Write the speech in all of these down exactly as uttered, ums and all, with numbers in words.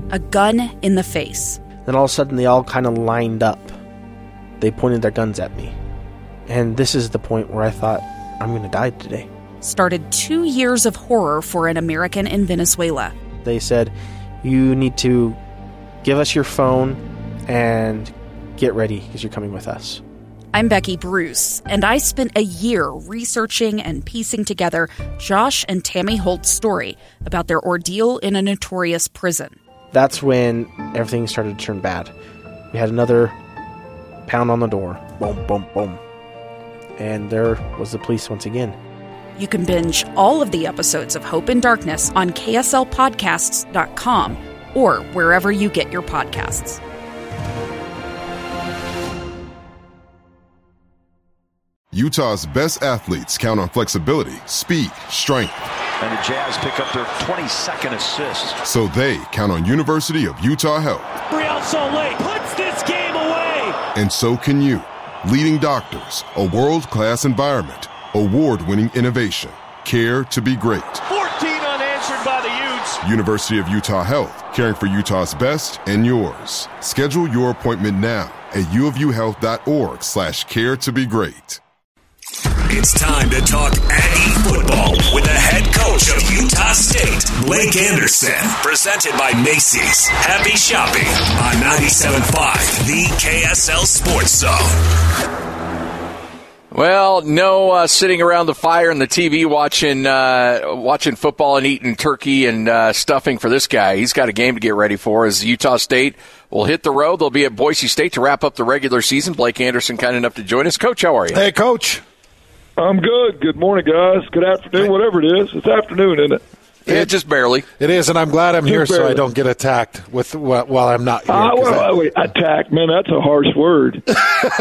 a gun in the face. Then all of a sudden they all kind of lined up. They pointed their guns at me. And this is the point where I thought, I'm going to die today. Started two years of horror for an American in Venezuela. They said, you need to give us your phone and get ready because you're coming with us. I'm Becky Bruce, and I spent a year researching and piecing together Josh and Tammy Holt's story about their ordeal in a notorious prison. That's when everything started to turn bad. We had another pound on the door. Boom, boom, boom. And there was the police once again. You can binge all of the episodes of Hope in Darkness on K S L podcasts dot com or wherever you get your podcasts. Utah's best athletes count on flexibility, speed, strength. And the Jazz pick up their twenty-second assist. So they count on University of Utah Health. Real Salt Lake puts this game away. And so can you. Leading doctors, a world-class environment, award-winning innovation, care to be great. fourteen unanswered by the Utes. University of Utah Health, caring for Utah's best and yours. Schedule your appointment now at uofuhealth.org slash care to be great. It's time to talk Aggie football with the head coach of Utah State, Blake Anderson. Presented by Macy's. Happy shopping on ninety-seven point five, the K S L Sports Zone. Well, no uh, sitting around the fire and the T V watching uh, watching football and eating turkey and uh, stuffing for this guy. He's got a game to get ready for as Utah State will hit the road. They'll be at Boise State to wrap up the regular season. Blake Anderson kind enough to join us. Coach, how are you? Hey, Coach. I'm good. Good morning, guys. Good afternoon, whatever it is. It's afternoon, isn't it? Yeah, just barely. It is, and I'm glad I'm Just here barely. so I don't get attacked with while I'm not here. Uh, well, I, wait, attack, man, that's a harsh word. that's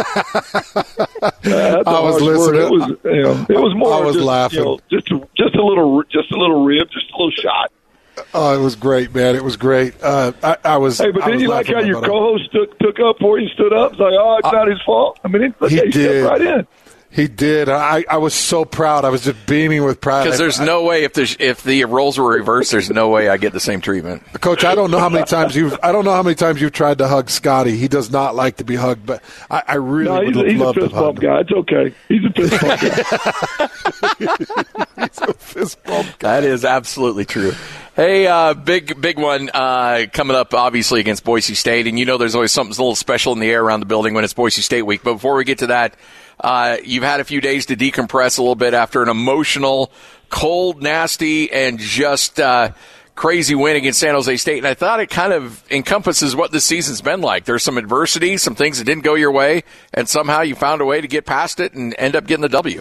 a I was harsh listening. Word. It was, you know, it was more I was just, laughing. You know, just, a, just a little, just a little rib, just a little shot. Oh, it was great, man. It was great. Uh, I, I was. Hey, but I didn't was you like how laughing your about it. co-host took took up for you, stood up? It's like, oh, it's I, not his fault. I mean, he, he he did. stepped right in. He did. I, I was so proud. I was just beaming with pride. Because there's I, no way if there's if the roles were reversed, there's no way I get the same treatment. Coach, I don't know how many times you've I don't know how many times you've tried to hug Scotty. He does not like to be hugged, but I, I really No, would he's, have a, he's a loved to fist hug bump him. guy. It's okay. He's a fist bump guy. He's a fist bump guy. That is absolutely true. Hey, uh, big big one uh, coming up, obviously, against Boise State. And you know there's always something a little special in the air around the building when it's Boise State week. But before we get to that, uh, you've had a few days to decompress a little bit after an emotional, cold, nasty, and just uh, crazy win against San Jose State. And I thought it kind of encompasses what this season's been like. There's some adversity, some things that didn't go your way, and somehow you found a way to get past it and end up getting the W.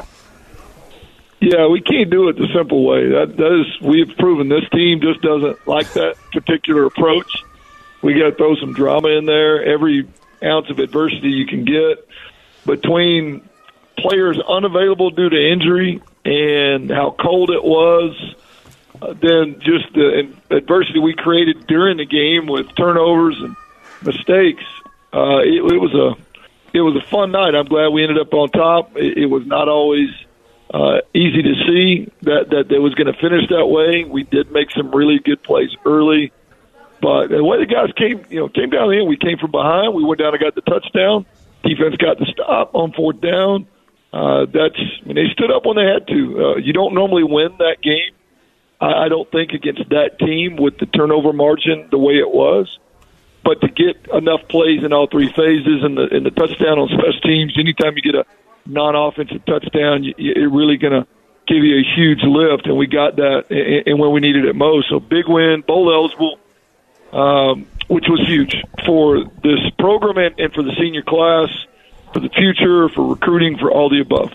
Yeah, we can't do it the simple way. That, that is, we've proven this team just doesn't like that particular approach. We got to throw some drama in there. Every ounce of adversity you can get between players unavailable due to injury and how cold it was, uh, then just the adversity we created during the game with turnovers and mistakes. Uh, it, it was a it was a fun night. I'm glad we ended up on top. It, it was not always Uh, easy to see that, that it was going to finish that way. We did make some really good plays early, but the way the guys came, you know, came down the end, we came from behind. We went down and got the touchdown. Defense got the stop on fourth down. Uh, that's, I mean, they stood up when they had to. Uh, you don't normally win that game, I, I don't think, against that team with the turnover margin the way it was. But to get enough plays in all three phases and the, and the touchdown on special teams, anytime you get a non-offensive touchdown, it's really going to give you a huge lift, and we got that and when we needed it most. So big win, bowl eligible, um, which was huge for this program and, and for the senior class, for the future, for recruiting, for all the above.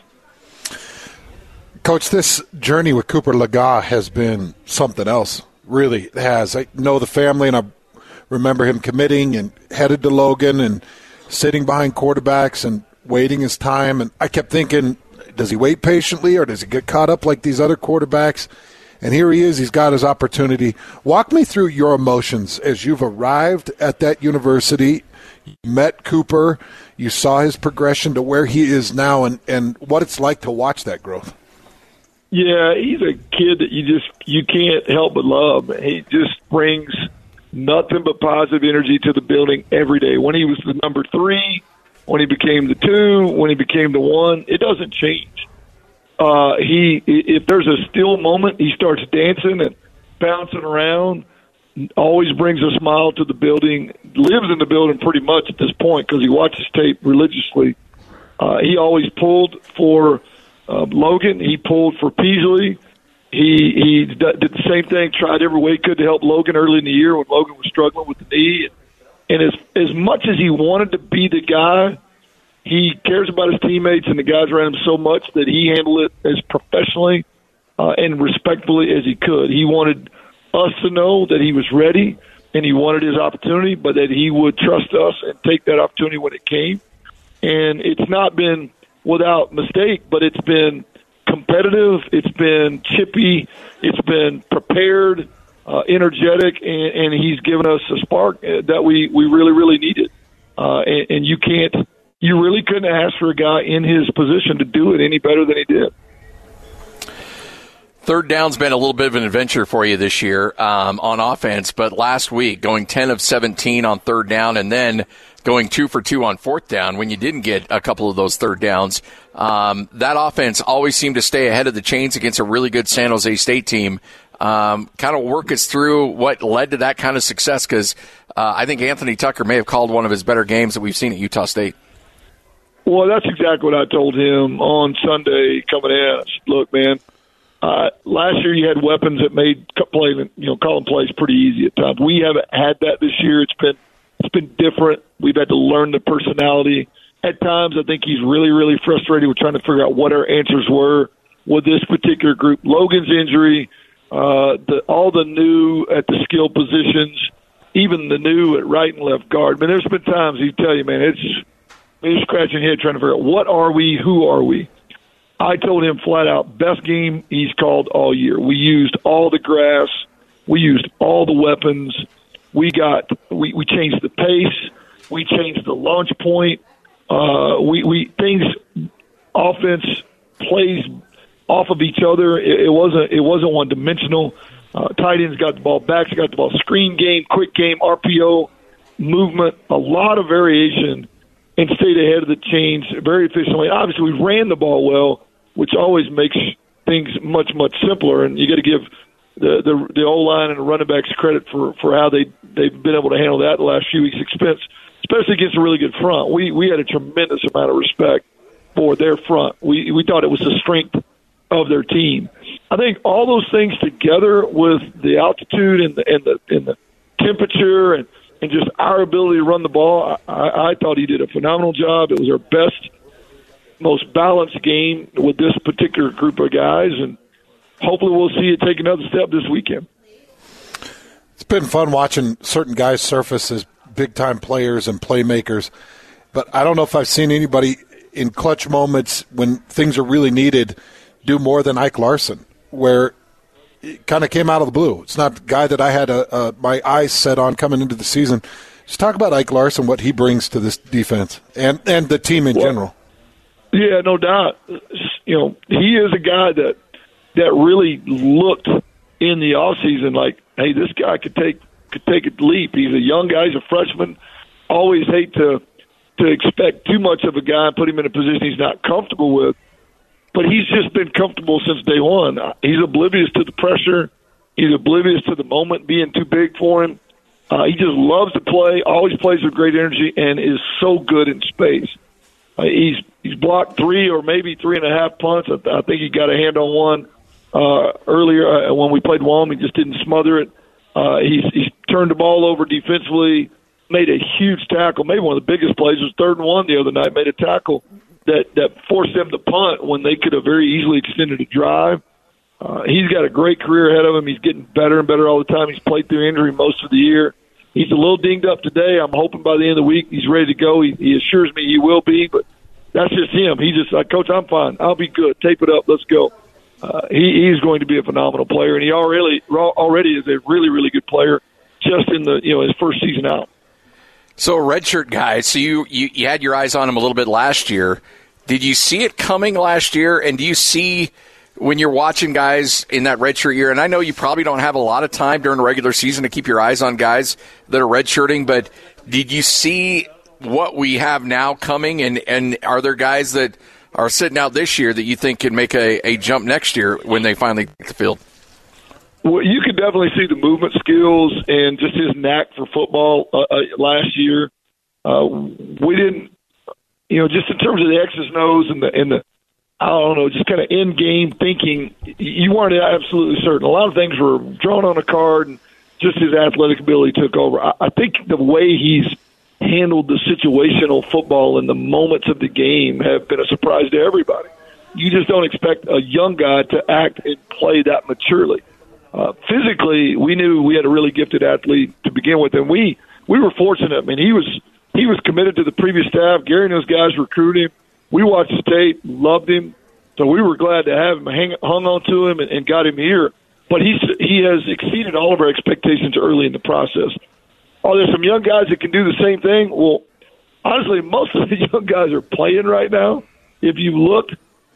Coach, this journey with Cooper Lega has been something else. Really it has. I know the family, and I remember him committing and headed to Logan and sitting behind quarterbacks and waiting his time, and I kept thinking, does he wait patiently or does he get caught up like these other quarterbacks? And here he is, he's got his opportunity. Walk me through your emotions as you've arrived at that university, you met Cooper, you saw his progression to where he is now, and, and what it's like to watch that growth. Yeah, he's a kid that you just you can't help but love. He just brings nothing but positive energy to the building every day. When he was the number three, when he became the two, when he became the one, it doesn't change. Uh, he, if there's a still moment, he starts dancing and bouncing around, always brings a smile to the building, lives in the building pretty much at this point because he watches tape religiously. Uh, he always pulled for uh, Logan. He pulled for Peasley. He he did the same thing, tried every way he could to help Logan early in the year when Logan was struggling with the knee. And as as much as he wanted to be the guy, he cares about his teammates and the guys around him so much that he handled it as professionally uh, and respectfully as he could. He wanted us to know that he was ready and he wanted his opportunity, but that he would trust us and take that opportunity when it came. And it's not been without mistake, but it's been competitive, it's been chippy, it's been prepared, uh, energetic, and, and he's given us a spark that we, we really, really needed. Uh, and, and you can't, you really couldn't ask for a guy in his position to do it any better than he did. Third down's been a little bit of an adventure for you this year um, on offense, but last week going ten of seventeen on third down and then going two for two on fourth down when you didn't get a couple of those third downs. Um, that offense always seemed to stay ahead of the chains against a really good San Jose State team. Um, kind of work us through what led to that kind of success because uh, I think Anthony Tucker may have called one of his better games that we've seen at Utah State. Well, that's exactly what I told him on Sunday coming in. I said, look, man, Uh, last year you had weapons that made play, you know, calling plays pretty easy at times. We haven't had that this year. It's been it's been different. We've had to learn the personality. At times, I think he's really, really frustrated with trying to figure out what our answers were with this particular group. Logan's injury, uh, the, all the new at the skill positions, even the new at right and left guard. I mean, there's been times he tell you, man, it's you're scratching your head trying to figure out what are we, who are we. I told him flat out, best game he's called all year. We used all the grass. We used all the weapons. We got we, we changed the pace. We changed the launch point. Uh, we we things offense plays off of each other. It, it wasn't it wasn't one dimensional. Uh, tight ends got the ball, backs got the ball. Screen game, quick game, R P O, movement, a lot of variation, and stayed ahead of the chains very efficiently. Obviously, we ran the ball well, which always makes things much, much simpler. And you got to give the the, the O-line and the running backs credit for, for how they, they've been able to handle that the last few weeks, expense, especially against a really good front. We we had a tremendous amount of respect for their front. We we thought it was the strength of their team. I think all those things together with the altitude and the, and the, and the temperature and, and just our ability to run the ball, I, I thought he did a phenomenal job. It was our best, most balanced game with this particular group of guys, and hopefully we'll see it take another step this weekend. It's been fun watching certain guys surface as big-time players and playmakers, but I don't know if I've seen anybody in clutch moments when things are really needed do more than Ike Larson, where it kind of came out of the blue. It's not the guy that I had a, a, my eyes set on coming into the season. Just talk about Ike Larson, what he brings to this defense and, and the team in well, general. Yeah, no doubt. You know, he is a guy that that really looked in the offseason like, hey, this guy could take could take a leap. He's a young guy. He's a freshman. Always hate to to expect too much of a guy and put him in a position he's not comfortable with. But he's just been comfortable since day one. He's oblivious to the pressure. He's oblivious to the moment being too big for him. Uh, he just loves to play, always plays with great energy, and is so good in space. Uh, he's he's blocked three or maybe three and a half punts. I, I think he got a hand on one uh, earlier uh, when we played Wyoming. He just didn't smother it. Uh, he's, he's turned the ball over defensively, made a huge tackle. Maybe one of the biggest plays was third and one the other night, made a tackle that, that forced them to punt when they could have very easily extended a drive. Uh, he's got a great career ahead of him. He's getting better and better all the time. He's played through injury most of the year. He's a little dinged up today. I'm hoping by the end of the week he's ready to go. He, he assures me he will be, but that's just him. He's just like, Coach, I'm fine. I'll be good. Tape it up. Let's go. Uh, he, he's going to be a phenomenal player, and he already already is a really, really good player just in the you know his first season out. So a redshirt guy, so you, you, you had your eyes on him a little bit last year. Did you see it coming last year, and do you see when you're watching guys in that redshirt year, and I know you probably don't have a lot of time during the regular season to keep your eyes on guys that are redshirting, but did you see what we have now coming, and, and are there guys that are sitting out this year that you think can make a, a jump next year when they finally get the field? Well, you could definitely see the movement skills and just his knack for football uh, uh, last year. Uh, we didn't, you know, just in terms of the X's and O's and the, and the I don't know, just kind of in-game thinking, you weren't absolutely certain. A lot of things were drawn on a card, and just his athletic ability took over. I, I think the way he's handled the situational football in the moments of the game have been a surprise to everybody. You just don't expect a young guy to act and play that maturely. Uh, physically, we knew we had a really gifted athlete to begin with, and we we were fortunate. I mean, he was he was committed to the previous staff. Gary and those guys recruited him. We watched the tape, loved him, so we were glad to have him, hang, hung on to him, and, and got him here. But he's, he has exceeded all of our expectations early in the process. Are there some young guys that can do the same thing? Well, honestly, most of the young guys are playing right now. If you look,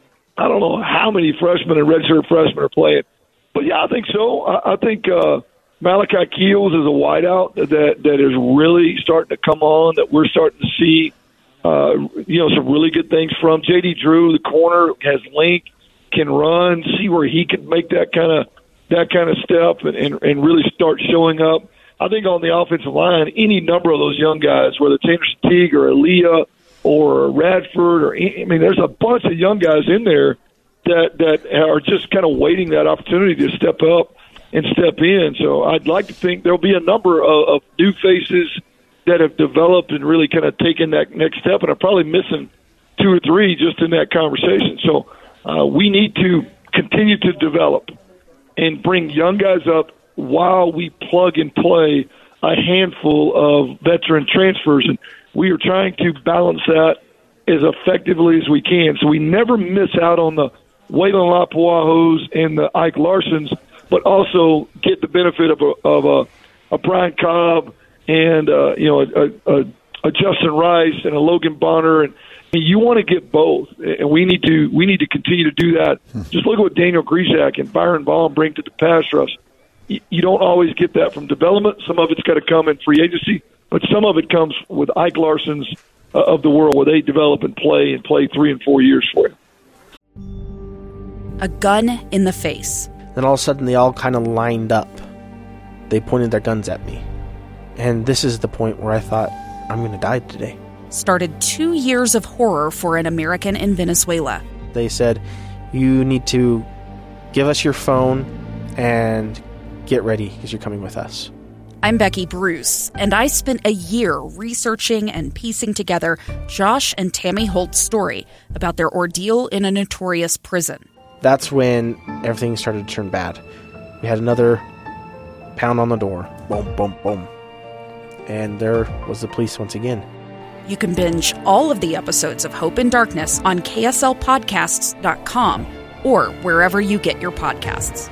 I don't know how many freshmen and redshirt freshmen are playing. But, yeah, I think so. I, I think uh, Malachi Keels is a wideout that, that is really starting to come on, that we're starting to see Uh, you know, some really good things from J D Drew. The corner has length, can run, see where he can make that kind of that kind of step and, and, and really start showing up. I think on the offensive line, any number of those young guys, whether it's Anderson Teague or Aaliyah or Radford, or I mean, there's a bunch of young guys in there that that are just kind of waiting that opportunity to step up and step in. So I'd like to think there'll be a number of, of new faces that have developed and really kind of taken that next step, and I'm probably missing two or three just in that conversation. So uh, we need to continue to develop and bring young guys up while we plug and play a handful of veteran transfers, and we are trying to balance that as effectively as we can. So we never miss out on the Waylon Lapuahos and the Ike Larsons, but also get the benefit of a, of a, a Brian Cobb and uh, you know a, a, a Justin Rice and a Logan Bonner, and, and you want to get both, and we need to we need to continue to do that. Just look at what Daniel Grisak and Byron Baum bring to the pass rush. You, you don't always get that from development. Some of it's got to come in free agency, but some of it comes with Ike Larson's uh, of the world, where they develop and play and play three and four years for you. A gun in the face. Then all of a sudden, they all kind of lined up. They pointed their guns at me. And this is the point where I thought, I'm going to die today. Started two years of horror for an American in Venezuela. They said, you need to give us your phone and get ready because you're coming with us. I'm Becky Bruce, and I spent a year researching and piecing together Josh and Tammy Holt's story about their ordeal in a notorious prison. That's when everything started to turn bad. We had another pound on the door. Boom, boom, boom. And there was the police once again. You can binge all of the episodes of Hope in Darkness on K S L podcasts dot com or wherever you get your podcasts.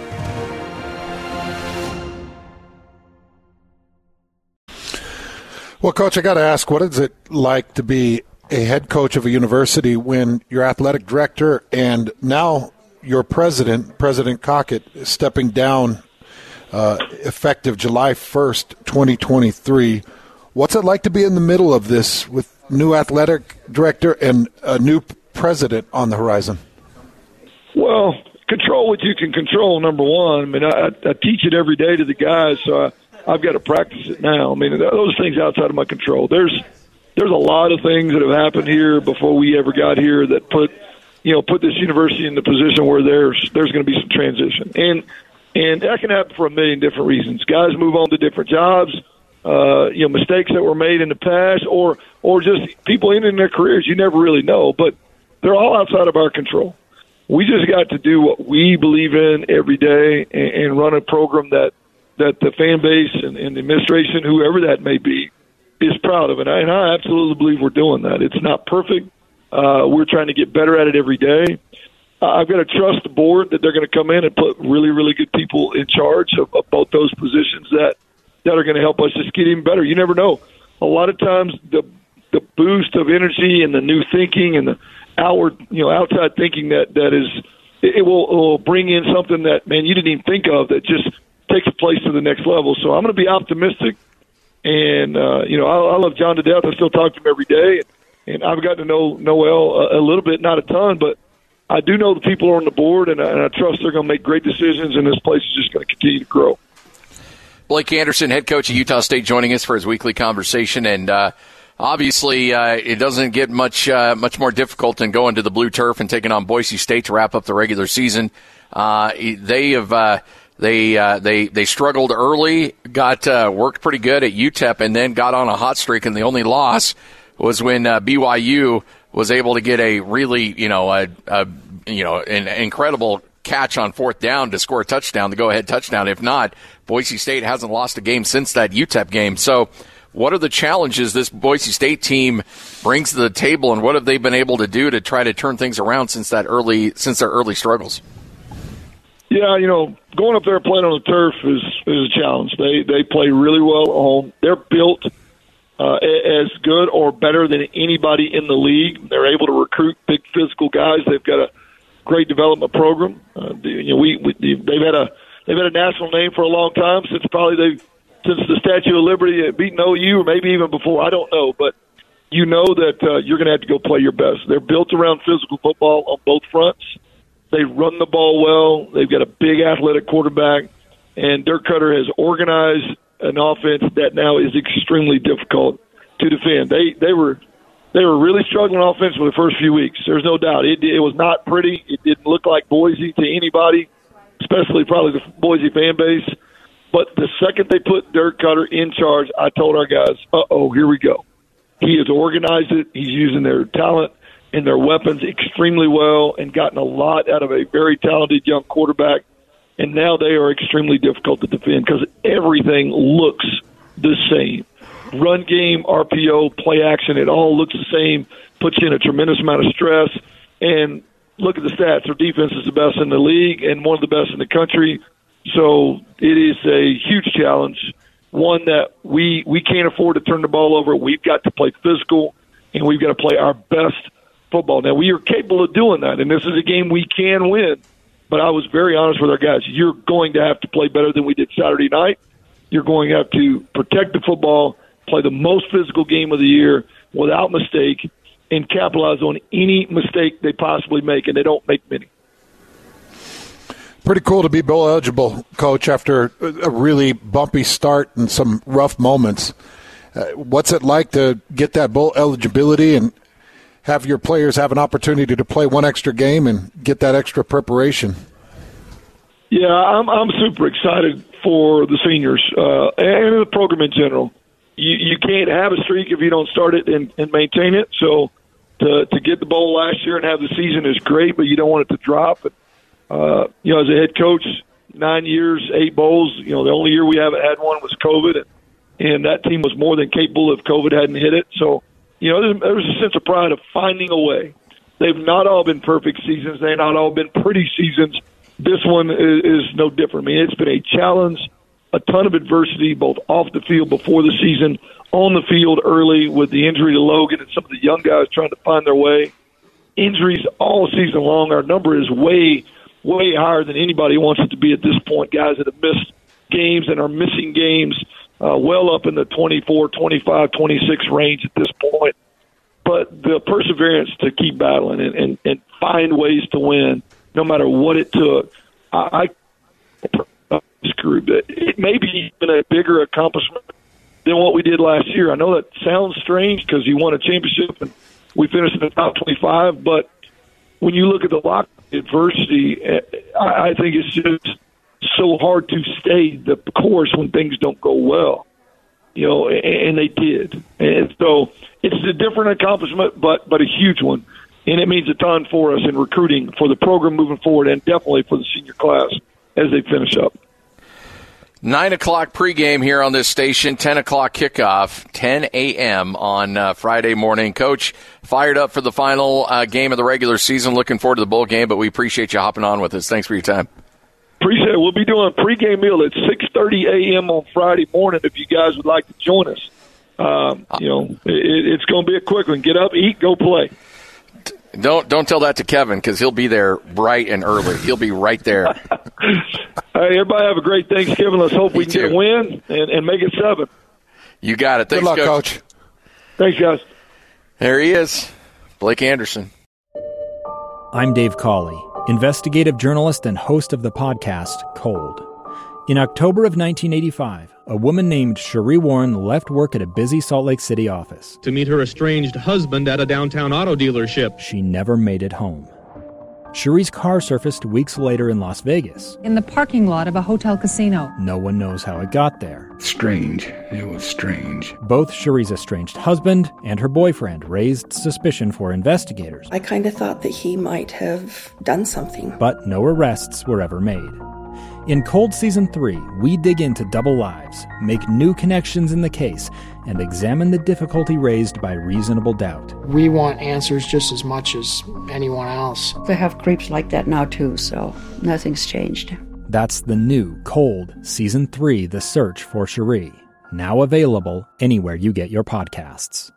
Well, Coach, I got to ask, what is it like to be a head coach of a university when your athletic director and now your president, President Cockett, is stepping down Uh, effective July first, twenty twenty-three. What's it like to be in the middle of this with new athletic director and a new president on the horizon? Well, control what you can control, number one. I mean, I, I teach it every day to the guys, so I, I've got to practice it now. I mean, those things outside of my control. There's there's a lot of things that have happened here before we ever got here that put, you know, put this university in the position where there's there's going to be some transition. And And that can happen for a million different reasons. Guys move on to different jobs, uh, you know, mistakes that were made in the past, or or just people ending their careers. You never really know, but they're all outside of our control. We just got to do what we believe in every day and, and run a program that, that the fan base and, and the administration, whoever that may be, is proud of. And I, and I absolutely believe we're doing that. It's not perfect. Uh, we're trying to get better at it every day. I've got to trust the board that they're going to come in and put really, really good people in charge of, of both those positions that, that are going to help us just get even better. You never know. A lot of times the the boost of energy and the new thinking and the outward, you know, outside thinking that, that is it, it, will, it will bring in something that, man, you didn't even think of that just takes a place to the next level. So I'm going to be optimistic. And, uh, you know, I, I love John to death. I still talk to him every day. And, and I've gotten to know Noel a, a little bit, not a ton, but I do know the people are on the board, and I, and I trust they're going to make great decisions, and this place is just going to continue to grow. Blake Anderson, head coach of Utah State, joining us for his weekly conversation. And uh, obviously uh, it doesn't get much uh, much more difficult than going to the blue turf and taking on Boise State to wrap up the regular season. Uh, they have uh, they uh, they they struggled early, got uh, worked pretty good at U T E P, and then got on a hot streak. And the only loss was when uh, B Y U was able to get a really you know a, a you know an incredible catch on fourth down to score a touchdown, the go-ahead touchdown. If not, Boise State hasn't lost a game since that U T E P game. So what are the challenges this Boise State team brings to the table, and what have they been able to do to try to turn things around since that early since their early struggles? Yeah, you know, going up there and playing on the turf is, is a challenge. They they play really well at home. They're built uh, as good or better than anybody in the league. They're able to recruit big physical guys. They've got a great development program. Uh, you know, we, we they've had a they've had a national name for a long time, since probably they since the Statue of Liberty had beaten O U, or maybe even before. I don't know, but you know that uh, you're going to have to go play your best. They're built around physical football on both fronts. They run the ball well. They've got a big athletic quarterback, and Dirk Cutter has organized an offense that now is extremely difficult to defend. They they were. They were really struggling on offense for the first few weeks. There's no doubt. It, it was not pretty. It didn't look like Boise to anybody, especially probably the Boise fan base. But the second they put Dirk Cutter in charge, I told our guys, uh-oh, here we go. He has organized it. He's using their talent and their weapons extremely well and gotten a lot out of a very talented young quarterback. And now they are extremely difficult to defend because everything looks the same. Run game, R P O, play action, it all looks the same, puts you in a tremendous amount of stress. And look at the stats. Their defense is the best in the league and one of the best in the country. So it is a huge challenge, one that we, we can't afford to turn the ball over. We've got to play physical, and we've got to play our best football. Now, we are capable of doing that, and this is a game we can win. But I was very honest with our guys. You're going to have to play better than we did Saturday night. You're going to have to protect the football, play the most physical game of the year without mistake, and capitalize on any mistake they possibly make, and they don't make many. Pretty cool to be bowl eligible, Coach, after a really bumpy start and some rough moments. Uh, what's it like to get that bowl eligibility and have your players have an opportunity to play one extra game and get that extra preparation? Yeah, I'm I'm super excited for the seniors uh, and the program in general. You, you can't have a streak if you don't start it and, and maintain it. So to to get the bowl last year and have the season is great, but you don't want it to drop. But, uh, you know, as a head coach, nine years, eight bowls. You know, the only year we haven't had one was COVID, and, and that team was more than capable if COVID hadn't hit it. So, you know, there's, there's a sense of pride of finding a way. They've not all been perfect seasons. They've not all been pretty seasons. This one is, is no different. I mean, it's been a challenge, a ton of adversity, both off the field before the season, on the field early with the injury to Logan and some of the young guys trying to find their way. Injuries all season long. Our number is way, way higher than anybody wants it to be at this point. Guys that have missed games and are missing games uh, well up in the twenty-four, twenty-five, twenty-six range at this point. But the perseverance to keep battling and, and, and find ways to win, no matter what it took, I, I this group, it may be even a bigger accomplishment than what we did last year. I know that sounds strange because you won a championship and we finished in the top twenty-five, but when you look at the lock adversity, I, I think it's just so hard to stay the course when things don't go well. You know, and they did. And so it's a different accomplishment, but but a huge one. And it means a ton for us in recruiting for the program moving forward and definitely for the senior class as they finish up. nine o'clock pregame here on this station, ten o'clock kickoff, ten a.m. on uh, Friday morning. Coach, fired up for the final uh, game of the regular season. Looking forward to the bowl game, but we appreciate you hopping on with us. Thanks for your time. Appreciate it. We'll be doing a pregame meal at six thirty a.m. on Friday morning if you guys would like to join us. Um, you know, it, it's going to be a quick one. Get up, eat, go play. Don't don't tell that to Kevin because he'll be there bright and early. He'll be right there. Hey, everybody have a great Thanksgiving. Let's hope Me we can too. get a win and, and make it seven. You got it. Thanks, Good luck, Coach. Coach. Thanks, guys. There he is, Blake Anderson. I'm Dave Cawley, investigative journalist and host of the podcast Cold. In October of nineteen eighty-five, a woman named Cherie Warren left work at a busy Salt Lake City office to meet her estranged husband at a downtown auto dealership. She never made it home. Cherie's car surfaced weeks later in Las Vegas. In the parking lot of a hotel casino. No one knows how it got there. Strange. It was strange. Both Cherie's estranged husband and her boyfriend raised suspicion for investigators. I kind of thought that he might have done something. But no arrests were ever made. In Cold Season three, we dig into double lives, make new connections in the case, and examine the difficulty raised by reasonable doubt. We want answers just as much as anyone else. They have creeps like that now, too, so nothing's changed. That's the new Cold Season three, The Search for Cherie, now available anywhere you get your podcasts.